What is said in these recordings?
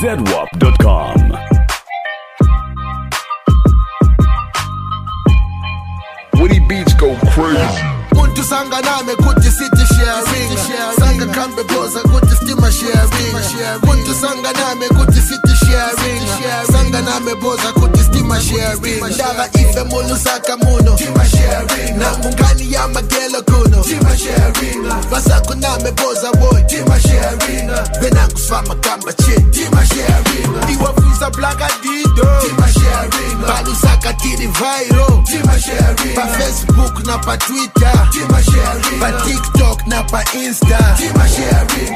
ZWAP.com. Woody Beats go crazy. Muntu sanga nami kuthi city sharing, sanga kambe boza kuthi stima sharing. Muntu sanga nami kuthi city sharing, sanga nami boza kuthi stima sharing. Ndaba ife mulu saka muno stima sharing, na mungani ya magelo kuno stima sharing. Basako nami boza boy stima sharing, benangu swama kamba chin stima sharing. Iwafuza blaka dido stima sharing, balu saka tiri viral stima sharing. Pa Facebook na pa Twitter Tima sharing, pa TikTok na pa Insta Tima sharing.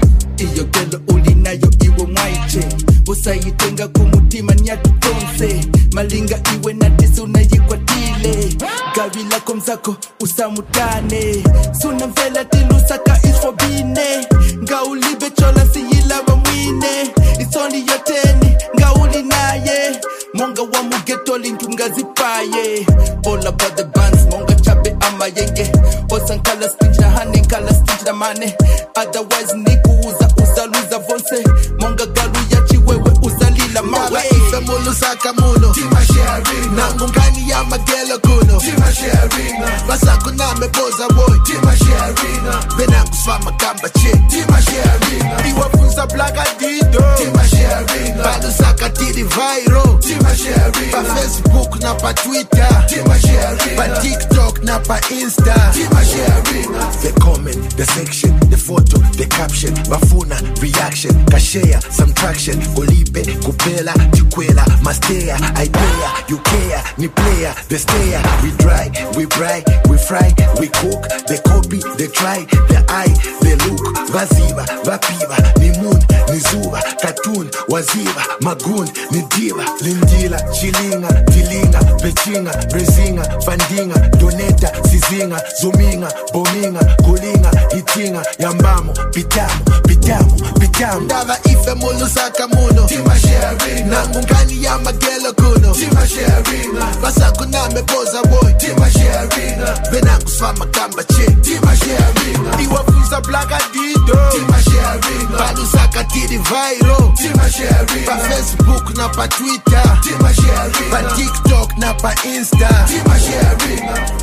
Iyo gelo ulinayo iwe mwaiche, usayitenga kumutima nyatutonse. Malinga iwe natisi unayikwatile, gavi lako mzako usamutane. Suna mvela tilusaka isfobine, nga ulibe chola siyila wa mwine. Isoni yoteni, nga ulinaye, monga wa mugeto lintu nga zipaye. All about the bands, monga chabe ama yenge. Osan kala stinch na hane, kala stinch na mane. Otherwise niku uzaluza vonse. Monga galu ya chiwewe uzalila mawe. Ife mulu saka muno Tima sharing, nangu ngani ya magelo kuno Tima sharing, basako name boza boy Tima sharing, benangu swama kamba chin Tima sharing, iwafunza blaka dido Tima sharing, balu saka tiri viral Tima sharing, pa Facebook na pa Twitter Tima sharing, pa TikTok na pa Insta Tima sharing. The comment, the section, the photo, the caption, bafuna, reaction, kashare, some traction, golibe, kupela, chikwela, mastea, idea, you care, ni player, the stayer, we dry, we bright, we fry, we cook, the copy, the try, the eye, the look, vaziva, vapiva, ni moon, ni zuva, cartoon, waziva, magoon, ni diva, lindila, chilinga, tilinga, bechinga, brezinga, fandinga, doneta, sizinga, zuminga, bominga, kulinga, hitinga, yambamo, pitamu, pitamu, pitamu. Ndaba ife mulu saka muno Tima sharing, nangu ngani ya magelo kuno Tima sharing, basako name boza boy Tima sharing, benangu swama kamba chin Tima sharing, iwafuza blaka dido Tima sharing, balu saka tiri viral Tima sharing, pa Facebook na pa Twitter Tima sharing, pa TikTok na pa Insta Tima sharing.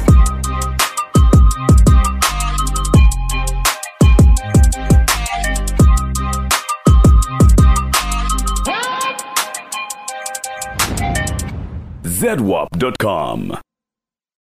ZWAP.com.